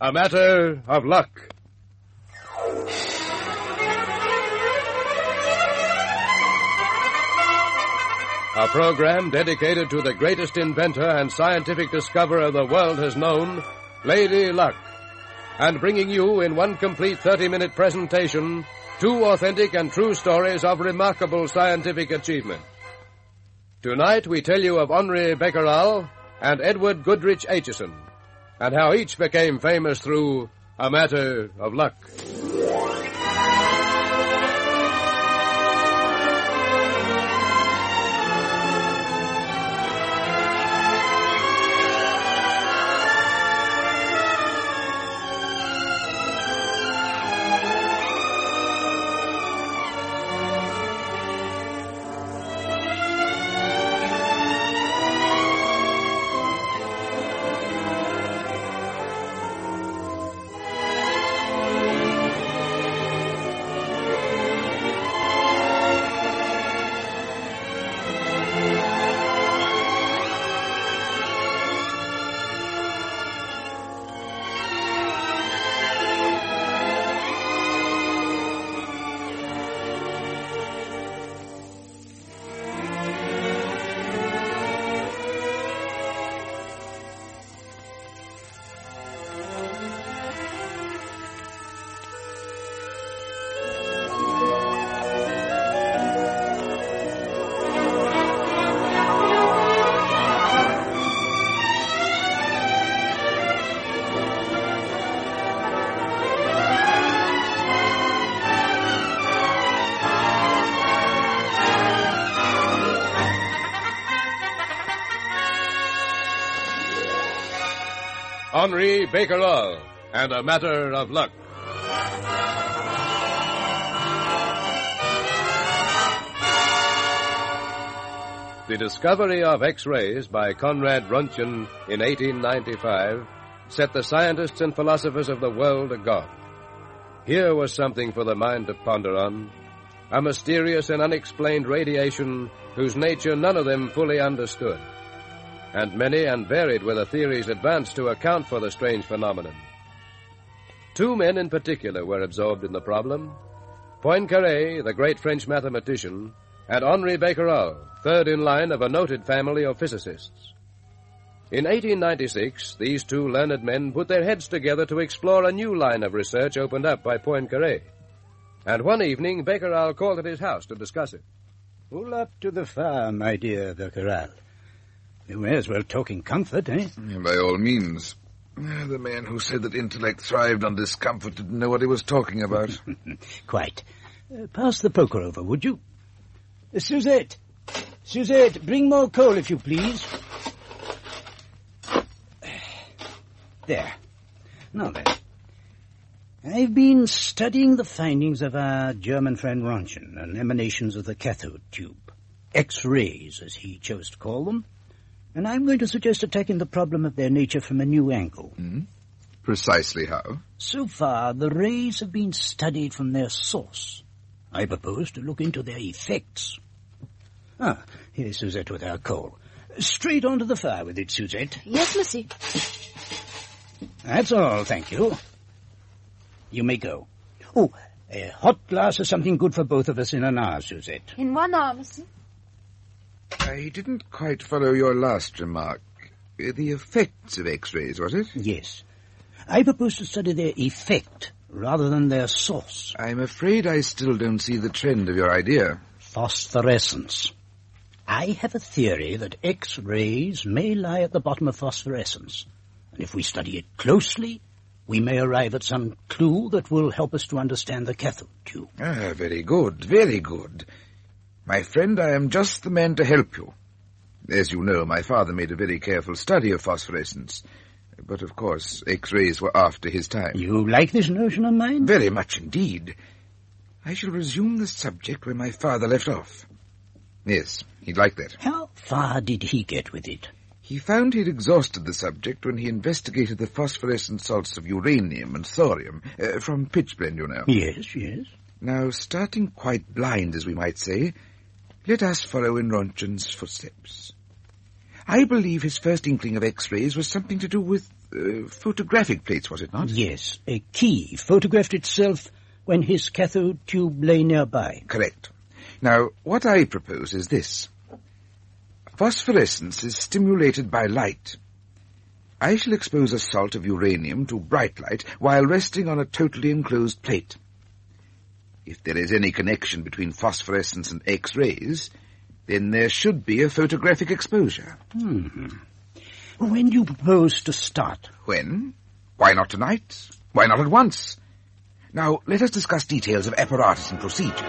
A Matter of Luck. A program dedicated to the greatest inventor and scientific discoverer the world has known, Lady Luck, and bringing you in one complete 30-minute presentation 2 authentic and true stories of remarkable scientific achievement. Tonight we tell you of Henri Becquerel and Edward Goodrich Aitchison, and how each became famous through A Matter of Luck. Henri Becquerel and A Matter of Luck. The discovery of X-rays by Conrad Roentgen in 1895 set the scientists and philosophers of the world agog. Here was something for the mind to ponder on, a mysterious and unexplained radiation whose nature none of them fully understood. And many and varied were the theories advanced to account for the strange phenomenon. 2 men in particular were absorbed in the problem: Poincaré, the great French mathematician, and Henri Becquerel, third in line of a noted family of physicists. In 1896, these 2 learned men put their heads together to explore a new line of research opened up by Poincaré. And one evening, Becquerel called at his house to discuss it. Pull up to the fire, my dear Becquerel. You may as well talk in comfort, eh? By all means. The man who said that intellect thrived on discomfort didn't know what he was talking about. Quite. Pass the poker over, would you? Suzette! Suzette, bring more coal, if you please. There. Now then. I've been studying the findings of our German friend Roentgen and emanations of the cathode tube. X-rays, as he chose to call them. And I'm going to suggest attacking the problem of their nature from a new angle. Precisely how? So far, the rays have been studied from their source. I propose to look into their effects. Here's Suzette with our coal. Straight onto the fire with it, Suzette. Yes, monsieur. That's all, thank you. You may go. Oh, a hot glass of something good for both of us in an hour, Suzette. In 1 hour, monsieur. I didn't quite follow your last remark. The effects of X-rays, was it? Yes. I propose to study their effect rather than their source. I'm afraid I still don't see the trend of your idea. Phosphorescence. I have a theory that X-rays may lie at the bottom of phosphorescence. And if we study it closely, we may arrive at some clue that will help us to understand the cathode tube. Very good, very good. My friend, I am just the man to help you. As you know, my father made a very careful study of phosphorescence. But, of course, X-rays were after his time. You like this notion of mine? Very much indeed. I shall resume the subject where my father left off. Yes, he'd like that. How far did he get with it? He found he'd exhausted the subject when he investigated the phosphorescent salts of uranium and thorium, from pitchblende, you know. Yes, yes. Now, starting quite blind, as we might say, let us follow in Roentgen's footsteps. I believe his first inkling of X-rays was something to do with photographic plates, was it not? Yes, a key photographed itself when his cathode tube lay nearby. Correct. Now, what I propose is this. Phosphorescence is stimulated by light. I shall expose a salt of uranium to bright light while resting on a totally enclosed plate. If there is any connection between phosphorescence and X-rays, then there should be a photographic exposure. When do you propose to start? When? Why not tonight? Why not at once? Now, let us discuss details of apparatus and procedure.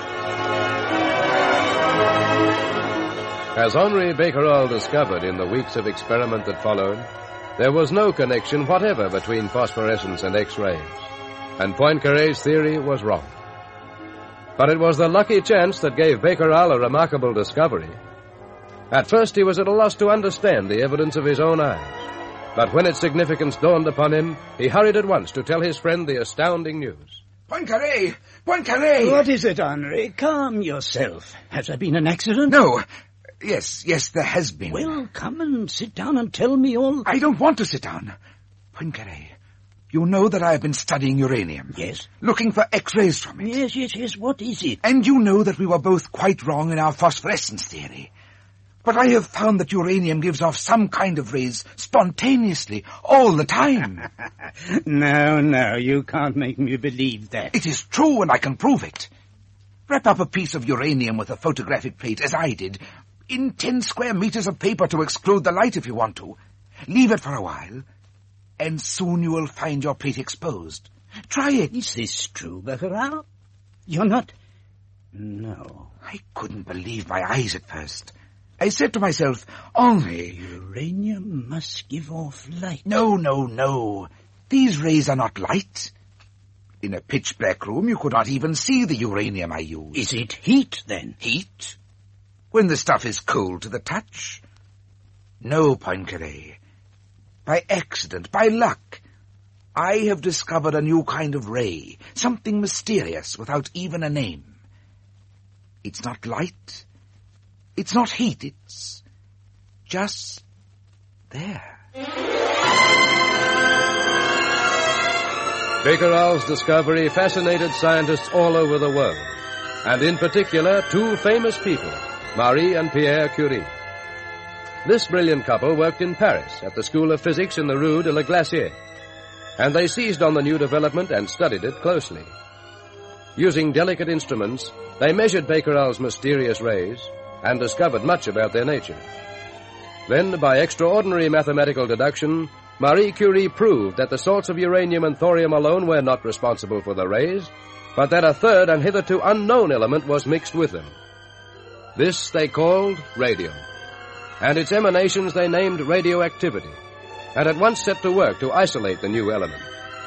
As Henri Becquerel discovered in the weeks of experiment that followed, there was no connection whatever between phosphorescence and X-rays, and Poincaré's theory was wrong. But it was the lucky chance that gave Becquerel a remarkable discovery. At first he was at a loss to understand the evidence of his own eyes, but when its significance dawned upon him, he hurried at once to tell his friend the astounding news. Poincaré! Poincaré! What is it, Henri? Calm yourself. Has there been an accident? No. Yes, there has been. Well, come and sit down and tell me all. I don't want to sit down. Poincaré, you know that I have been studying uranium. Yes. Looking for X-rays from it. Yes. What is it? And you know that we were both quite wrong in our phosphorescence theory. But I have found that uranium gives off some kind of rays spontaneously, all the time. No, you can't make me believe that. It is true, and I can prove it. Wrap up a piece of uranium with a photographic plate, as I did, in 10 square meters of paper to exclude the light if you want to. Leave it for a while, and soon you will find your plate exposed. Try it. Is this true, Becquerel? You're not... No. I couldn't believe my eyes at first. I said to myself, Henri... Uranium must give off light. No. These rays are not light. In a pitch-black room, you could not even see the uranium I use. Is it heat, then? Heat? When the stuff is cold to the touch? No, Poincaré. By accident, by luck, I have discovered a new kind of ray, something mysterious without even a name. It's not light. It's not heat. It's just there. Becquerel's discovery fascinated scientists all over the world, and in particular 2 famous people, Marie and Pierre Curie. This brilliant couple worked in Paris at the School of Physics in the Rue de la Glacière, and they seized on the new development and studied it closely. Using delicate instruments, they measured Becquerel's mysterious rays and discovered much about their nature. Then, by extraordinary mathematical deduction, Marie Curie proved that the salts of uranium and thorium alone were not responsible for the rays, but that a third and hitherto unknown element was mixed with them. This they called radium, and its emanations they named radioactivity, and at once set to work to isolate the new element.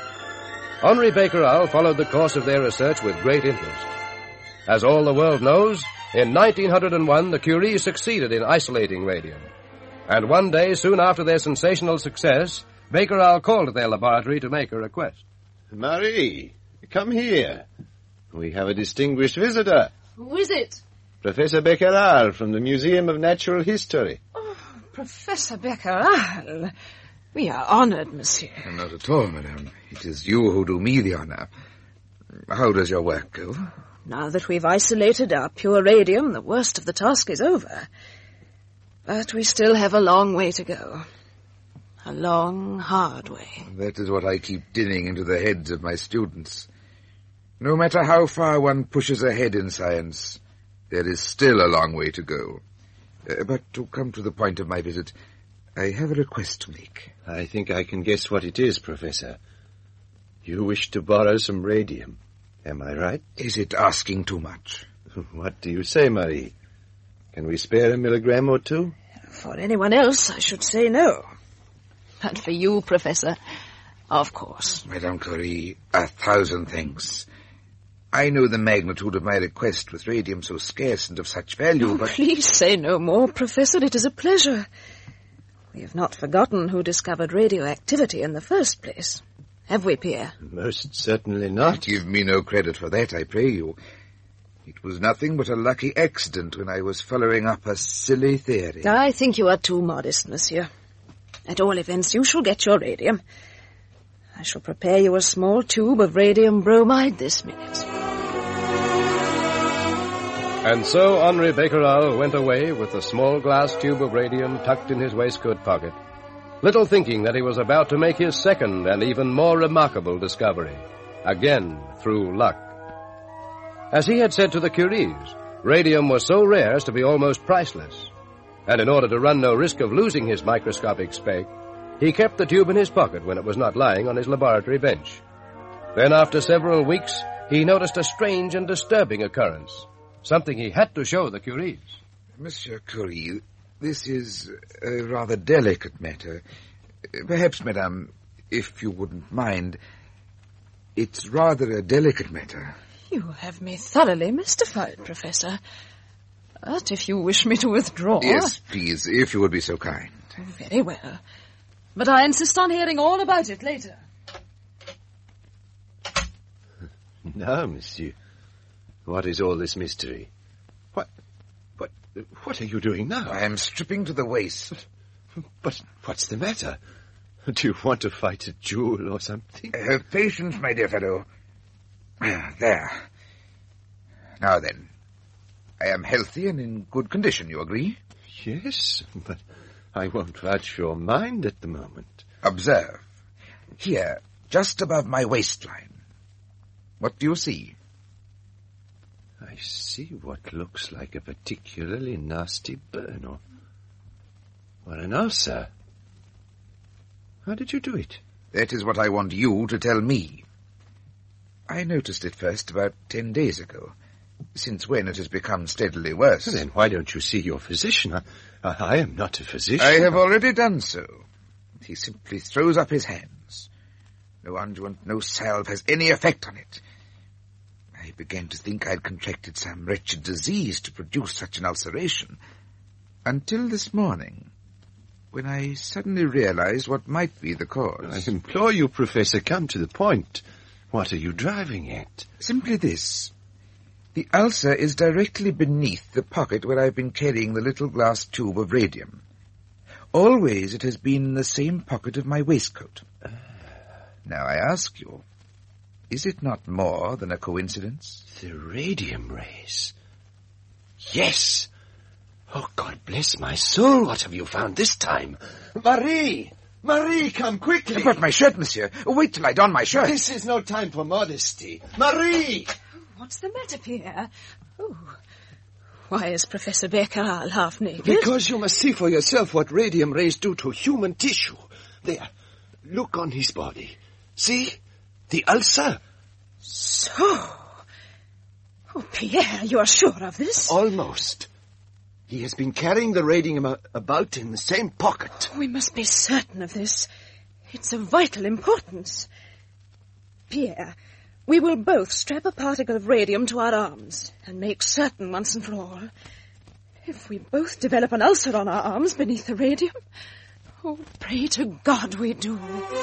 Henri Becquerel followed the course of their research with great interest. As all the world knows, in 1901 the Curies succeeded in isolating radium, and one day, soon after their sensational success, Becquerel called at their laboratory to make a request. Marie, come here. We have a distinguished visitor. Who is it? Professor Becquerel from the Museum of Natural History. Oh, Professor Becquerel. We are honored, monsieur. Not at all, madame. It is you who do me the honor. How does your work go? Now that we've isolated our pure radium, the worst of the task is over. But we still have a long way to go. A long, hard way. That is what I keep dinning into the heads of my students. No matter how far one pushes ahead in science, there is still a long way to go. But to come to the point of my visit, I have a request to make. I think I can guess what it is, Professor. You wish to borrow some radium. Am I right? Is it asking too much? What do you say, Marie? Can we spare a milligram or 2? For anyone else, I should say no. But for you, Professor, of course. Madame Curie, 1,000 thanks. I know the magnitude of my request with radium so scarce and of such value, but... Please say no more, Professor. It is a pleasure. We have not forgotten who discovered radioactivity in the first place. Have we, Pierre? Most certainly not. Give me no credit for that, I pray you. It was nothing but a lucky accident when I was following up a silly theory. I think you are too modest, monsieur. At all events, you shall get your radium. shall prepare you a small tube of radium bromide this minute. And so Henri Becquerel went away with the small glass tube of radium tucked in his waistcoat pocket, little thinking that he was about to make his second and even more remarkable discovery, again through luck. As he had said to the Curies, radium was so rare as to be almost priceless, and in order to run no risk of losing his microscopic speck, he kept the tube in his pocket when it was not lying on his laboratory bench. Then, after several weeks, he noticed a strange and disturbing occurrence, something he had to show the Curies. Monsieur Curie, this is a rather delicate matter. Perhaps, madame, if you wouldn't mind, it's rather a delicate matter. You have me thoroughly mystified, Professor. But if you wish me to withdraw... Yes, please, if you would be so kind. Very well. But I insist on hearing all about it later. Now, monsieur, what is all this mystery? What are you doing now? I am stripping to the waist. But what's the matter? Do you want to fight a duel or something? Have patience, my dear fellow. There. Now then, I am healthy and in good condition, you agree? Yes, but I won't budge your mind at the moment. Observe. Here, just above my waistline. What do you see? I see what looks like a particularly nasty burn or an ulcer. How did you do it? That is what I want you to tell me. I noticed it first about 10 days ago, since when it has become steadily worse. Then why don't you see your physician? I am not a physician. I have already done so. He simply throws up his hands. No unguent, no salve has any effect on it. I began to think I'd contracted some wretched disease to produce such an ulceration, until this morning, when I suddenly realized what might be the cause. I implore you, Professor, come to the point. What are you driving at? Simply this. The ulcer is directly beneath the pocket where I've been carrying the little glass tube of radium. Always it has been in the same pocket of my waistcoat. Now I ask you, is it not more than a coincidence? The radium rays. Yes. Oh, God bless my soul. What have you found this time? Marie! Marie, come quickly. But my shirt, monsieur. Wait till I don my shirt. This is no time for modesty. Marie! What's the matter, Pierre? Oh, why is Professor Becquerel half naked? Because you must see for yourself what radium rays do to human tissue. There, look on his body. See? The ulcer. So? Oh, Pierre, you are sure of this? Almost. He has been carrying the radium about in the same pocket. We must be certain of this. It's of vital importance. Pierre, we will both strap a particle of radium to our arms and make certain once and for all. If we both develop an ulcer on our arms beneath the radium, oh, pray to God we do.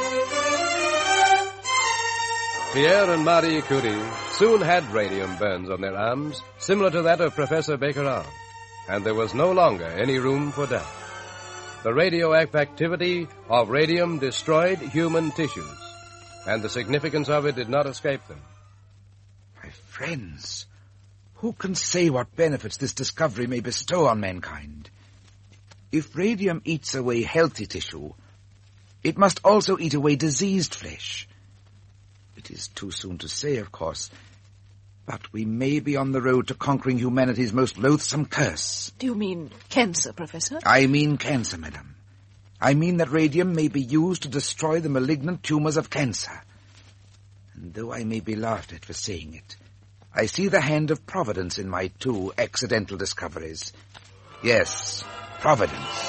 Pierre and Marie Curie soon had radium burns on their arms, similar to that of Professor Becquerel, and there was no longer any room for doubt. The radioactivity of radium destroyed human tissues, and the significance of it did not escape them. My friends, who can say what benefits this discovery may bestow on mankind? If radium eats away healthy tissue, it must also eat away diseased flesh. It is too soon to say, of course, but we may be on the road to conquering humanity's most loathsome curse. Do you mean cancer, Professor? I mean cancer, madam. I mean that radium may be used to destroy the malignant tumors of cancer. And though I may be laughed at for saying it, I see the hand of Providence in my two accidental discoveries. Yes, Providence.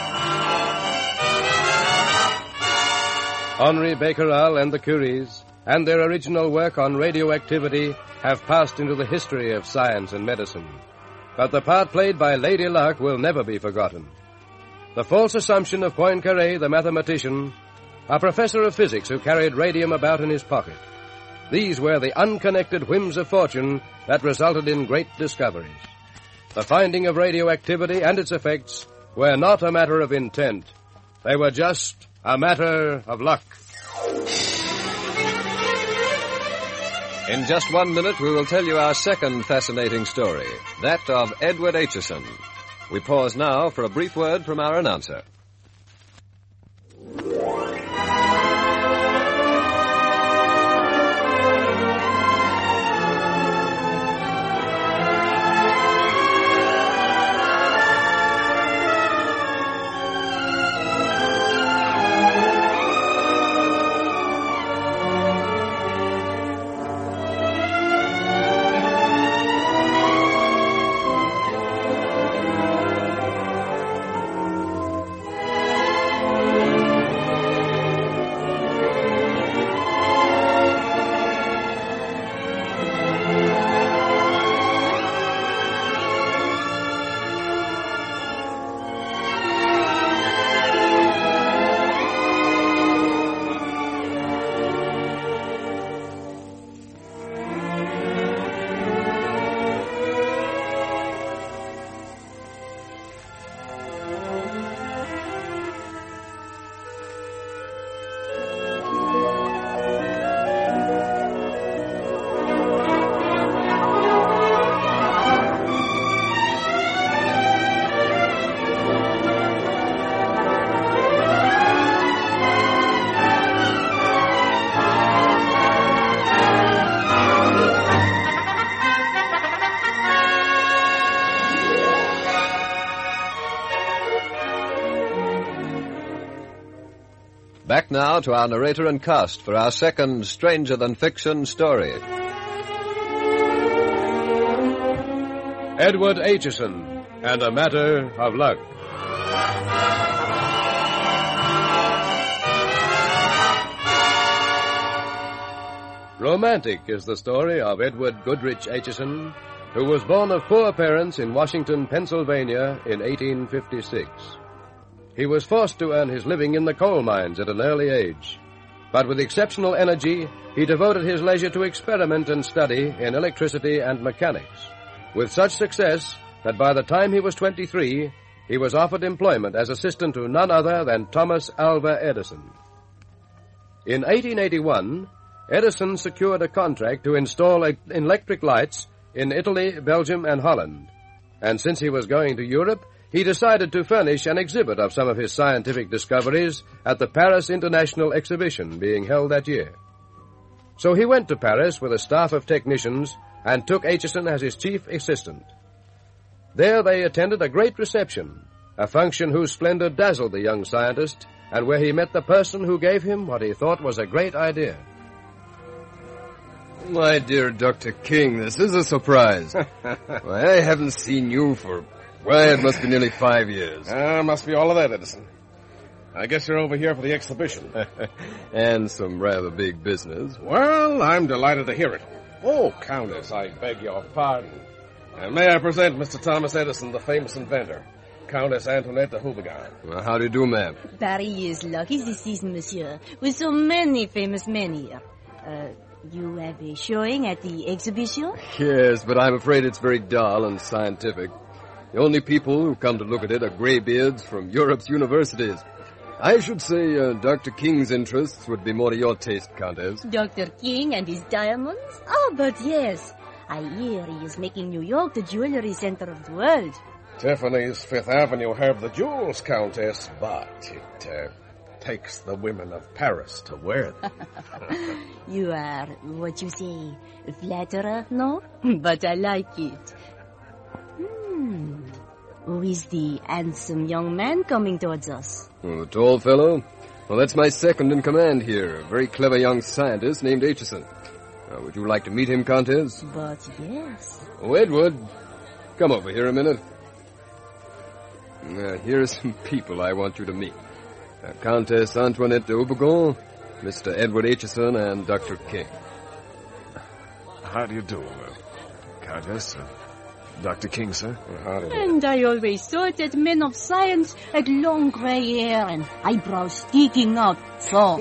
Henri Becquerel and the Curies and their original work on radioactivity have passed into the history of science and medicine. But the part played by Lady Luck will never be forgotten. The false assumption of Poincaré, the mathematician, a professor of physics who carried radium about in his pocket. These were the unconnected whims of fortune that resulted in great discoveries. The finding of radioactivity and its effects were not a matter of intent. They were just a matter of luck. In just 1 minute, we will tell you our second fascinating story, that of Edward Aitchison. We pause now for a brief word from our announcer. Back now to our narrator and cast for our second stranger-than-fiction story. Edward Aitchison and a Matter of Luck. Romantic is the story of Edward Goodrich Aitchison, who was born of poor parents in Washington, Pennsylvania in 1856. He was forced to earn his living in the coal mines at an early age. But with exceptional energy, he devoted his leisure to experiment and study in electricity and mechanics, with such success that by the time he was 23, he was offered employment as assistant to none other than Thomas Alva Edison. In 1881, Edison secured a contract to install electric lights in Italy, Belgium, and Holland. And since he was going to Europe, he decided to furnish an exhibit of some of his scientific discoveries at the Paris International Exhibition being held that year. So he went to Paris with a staff of technicians and took Aitchison as his chief assistant. There they attended a great reception, a function whose splendor dazzled the young scientist, and where he met the person who gave him what he thought was a great idea. My dear Dr. King, this is a surprise. Why, I haven't seen you for... Why, it must be nearly 5 years. Must be all of that, Edison. I guess you're over here for the exhibition. And some rather big business. Well, I'm delighted to hear it. Oh, Countess, I beg your pardon. And may I present Mr. Thomas Edison, the famous inventor, Countess Antoinette de Houbigard. Well, how do you do, ma'am? Paris is lucky this season, monsieur, with so many famous men here. You have a showing at the exhibition? Yes, but I'm afraid it's very dull and scientific. The only people who come to look at it are graybeards from Europe's universities. I should say Dr. King's interests would be more to your taste, Countess. Dr. King and his diamonds? Oh, but yes. I hear he is making New York the jewelry center of the world. Tiffany's Fifth Avenue have the jewels, Countess, but it takes the women of Paris to wear them. You are, what you say, a flatterer, no? But I like it. Who is the handsome young man coming towards us? Oh, the tall fellow? Well, that's my second in command here, a very clever young scientist named Aitchison. Would you like to meet him, Countess? But yes. Oh, Edward, come over here a minute. Here are some people I want you to meet. Countess Antoinette de Houbigard, Mr. Edward Aitchison, and Dr. King. How do you do, Countess? Dr. King, sir? How do you do? And I always thought that men of science had long gray hair and eyebrows sticking out. So.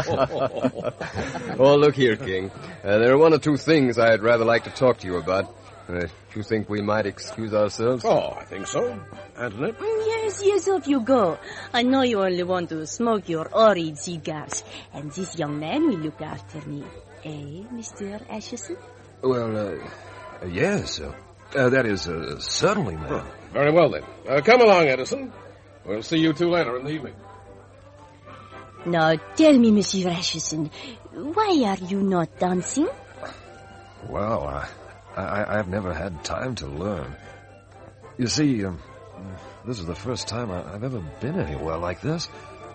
Oh, look here, King. There are one or two things I'd rather like to talk to you about. Do you think we might excuse ourselves? Oh, I think so. Antoinette? Yes, off you go. I know you only want to smoke your horrid cigars, and this young man will look after me. Eh, Mr. Acheson? Well, yes. That is, certainly, ma'am. Very well, then. Come along, Edison. We'll see you two later in the evening. Now, tell me, Monsieur Acheson, why are you not dancing? Well, I've never had time to learn. You see, this is the first time I've ever been anywhere like this.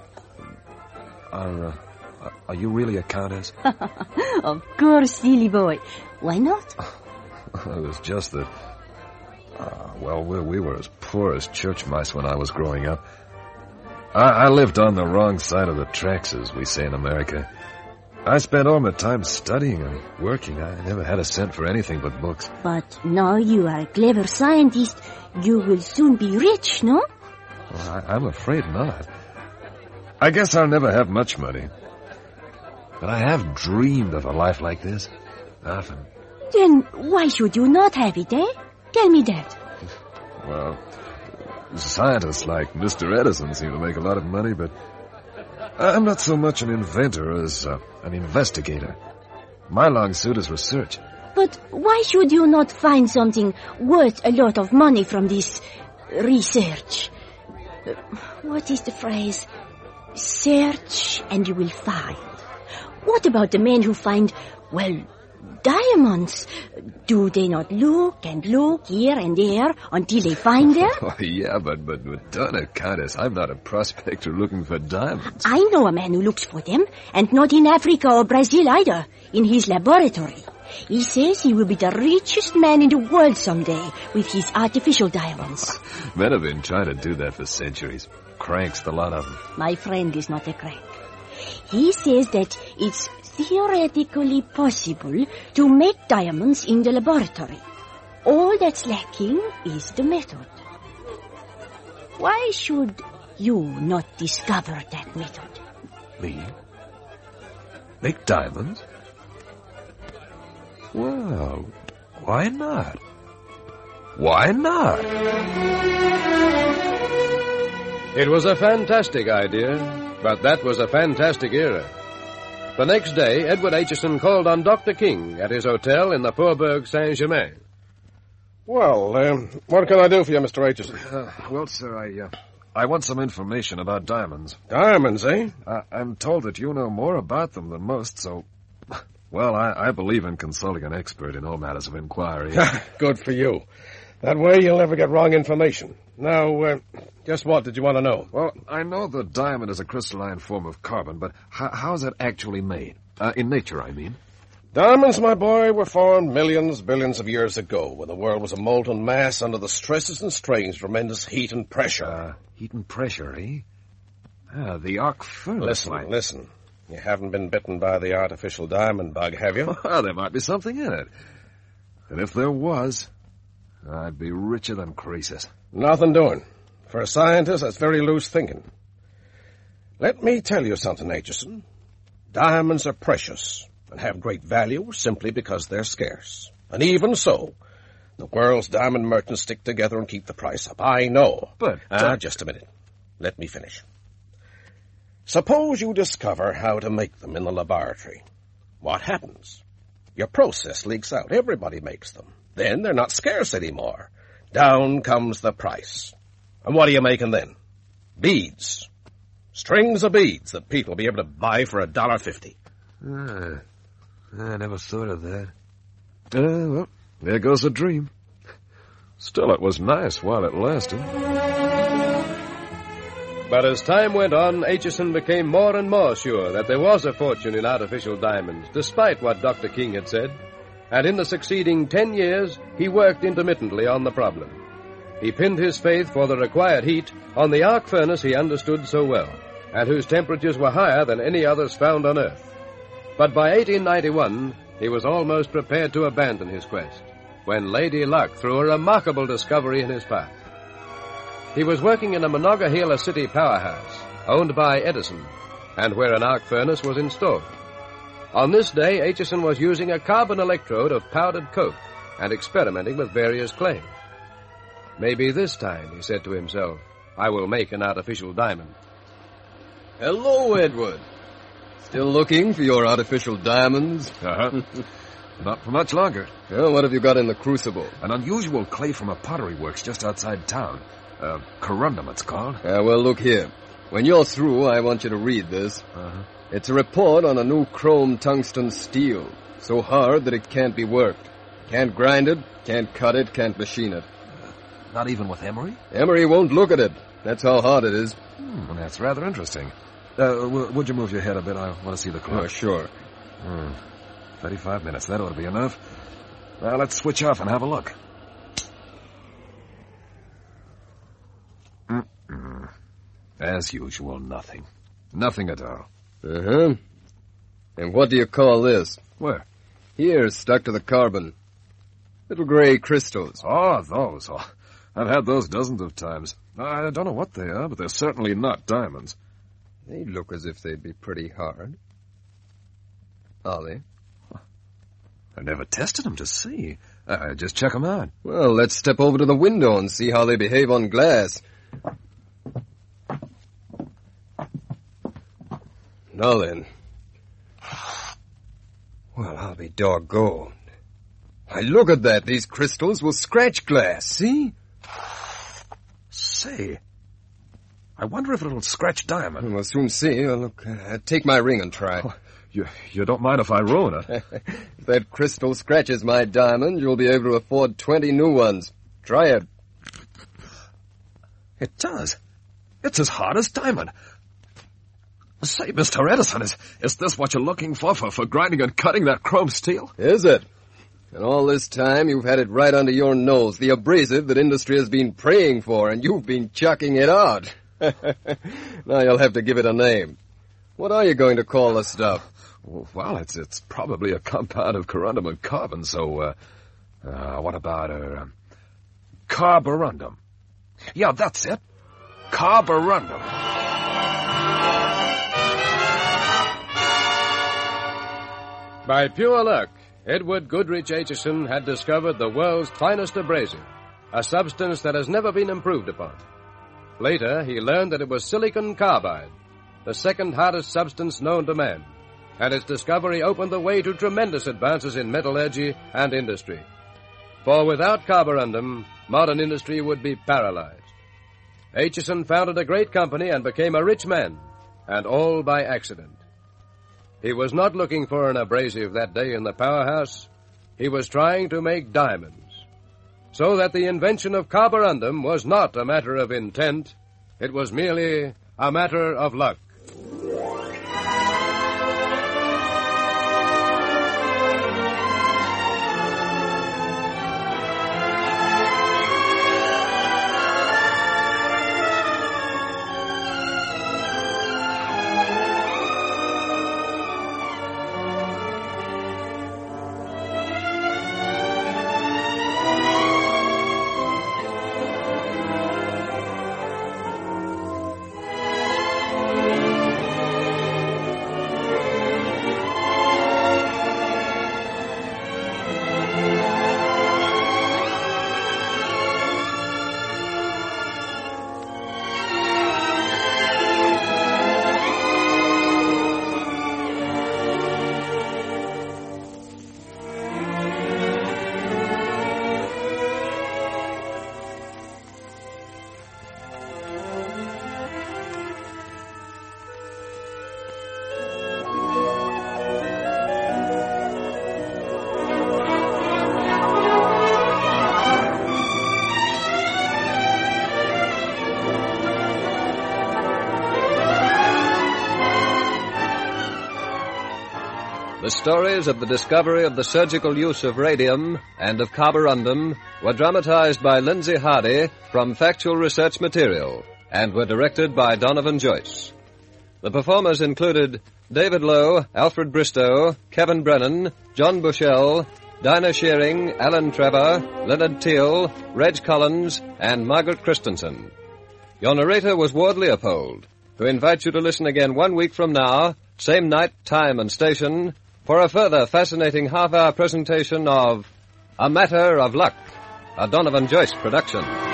Are you really a countess? Of course, silly boy. Why not? It was just that, well, we were as poor as church mice when I was growing up. I lived on the wrong side of the tracks, as we say in America. I spent all my time studying and working. I never had a cent for anything but books. But now you are a clever scientist. You will soon be rich, no? Well, I'm afraid not. I guess I'll never have much money. But I have dreamed of a life like this. Often. Then why should you not have it, eh? Tell me that. Well, scientists like Mr. Edison seem to make a lot of money, but I'm not so much an inventor as an investigator. My long suit is research. But why should you not find something worth a lot of money from this research? What is the phrase? Search and you will find. What about the men who find, well, diamonds? Do they not look and look here and there until they find them? Oh, yeah, but Madonna, Countess, I'm not a prospector looking for diamonds. I know a man who looks for them, and not in Africa or Brazil either, in his laboratory. He says he will be the richest man in the world someday with his artificial diamonds. Men have been trying to do that for centuries. Cranks, the lot of them. My friend is not a crank. He says that it's theoretically possible to make diamonds in the laboratory. All that's lacking is the method. Why should you not discover that method? Me? Make diamonds? Well, why not? Why not? It was a fantastic idea, but that was a fantastic era. The next day, Edward Acheson called on Dr. King at his hotel in the Faubourg Saint-Germain. Well, what can I do for you, Mr. Acheson? Well, sir, I want some information about diamonds. Diamonds, eh? I'm told that you know more about them than most, so... Well, I believe in consulting an expert in all matters of inquiry. Good for you. That way you'll never get wrong information. Now, just what did you want to know? Well, I know the diamond is a crystalline form of carbon, but how is it actually made? In nature, I mean. Diamonds, my boy, were formed millions, billions of years ago, when the world was a molten mass under the stresses and strains of tremendous heat and pressure. Heat and pressure, eh? The arc furnace. Listen. You haven't been bitten by the artificial diamond bug, have you? Well, there might be something in it. And if there was, I'd be richer than Croesus. Nothing doing. For a scientist, that's very loose thinking. Let me tell you something, Acheson. Diamonds are precious and have great value simply because they're scarce. And even so, the world's diamond merchants stick together and keep the price up. I know. But... just a minute. Let me finish. Suppose you discover how to make them in the laboratory. What happens? Your process leaks out. Everybody makes them. Then they're not scarce anymore. Down comes the price. And what are you making then? Beads. Strings of beads that people will be able to buy for $1.50. I never thought of that. Well, there goes a dream. Still, it was nice while it lasted. But as time went on, Acheson became more and more sure that there was a fortune in artificial diamonds, despite what Dr. King had said. And in the succeeding 10 years, he worked intermittently on the problem. He pinned his faith for the required heat on the arc furnace he understood so well, and whose temperatures were higher than any others found on Earth. But by 1891, he was almost prepared to abandon his quest, when Lady Luck threw a remarkable discovery in his path. He was working in a Monongahela City powerhouse, owned by Edison, and where an arc furnace was installed. On this day, Acheson was using a carbon electrode of powdered coke and experimenting with various claims. Maybe this time, he said to himself, I will make an artificial diamond. Hello, Edward. Still looking for your artificial diamonds? Uh-huh. Not for much longer. Well, what have you got in the crucible? An unusual clay from a pottery works just outside town. Corundum, it's called. Well, look here. When you're through, I want you to read this. Uh-huh. It's a report on a new chrome tungsten steel. So hard that it can't be worked. Can't grind it, can't cut it, can't machine it. Not even with emery? Emery won't look at it. That's how hard it is. That's rather interesting. Would you move your head a bit? I want to see the clock. Oh, sure. 35 minutes. That ought to be enough. Well, let's switch off and have a look. As usual, nothing. Nothing at all. Uh-huh. And what do you call this? Where? Here, stuck to the carbon. Little gray crystals. Oh, those. Oh, I've had those dozens of times. I don't know what they are, but they're certainly not diamonds. They look as if they'd be pretty hard. Are they? I never tested them to see. Just check them out. Well, let's step over to the window and see how they behave on glass. Now then. Well, I'll be doggone. Why, look at that. These crystals will scratch glass, see? Say, I wonder if it'll scratch diamond. We'll soon see. Well, look, take my ring and try. Oh, you don't mind if I ruin it? If that crystal scratches my diamond, you'll be able to afford 20 new ones. Try it. It does. It's as hard as diamond. Say, Mr. Edison, is this what you're looking for grinding and cutting that chrome steel? Is it? And all this time, you've had it right under your nose, the abrasive that industry has been praying for, and you've been chucking it out. Now you'll have to give it a name. What are you going to call the stuff? Well, it's probably a compound of corundum and carbon, so, what about, carborundum? Yeah, that's it. Carborundum. By pure luck, Edward Goodrich Aitchison had discovered the world's finest abrasive, a substance that has never been improved upon. Later, he learned that it was silicon carbide, the second hardest substance known to man, and its discovery opened the way to tremendous advances in metallurgy and industry. For without carborundum, modern industry would be paralyzed. Aitchison founded a great company and became a rich man, and all by accident. He was not looking for an abrasive that day in the powerhouse. He was trying to make diamonds. So that the invention of carborundum was not a matter of intent. It was merely a matter of luck. The stories of the discovery of the surgical use of radium and of carborundum were dramatized by Lindsay Hardy from factual research material and were directed by Donovan Joyce. The performers included David Lowe, Alfred Bristow, Kevin Brennan, John Bushell, Dinah Shearing, Alan Trevor, Leonard Teal, Reg Collins, and Margaret Christensen. Your narrator was Ward Leopold, who invites you to listen again 1 week from now, same night, time, and station, for a further fascinating half-hour presentation of A Matter of Luck, a Donovan Joyce production.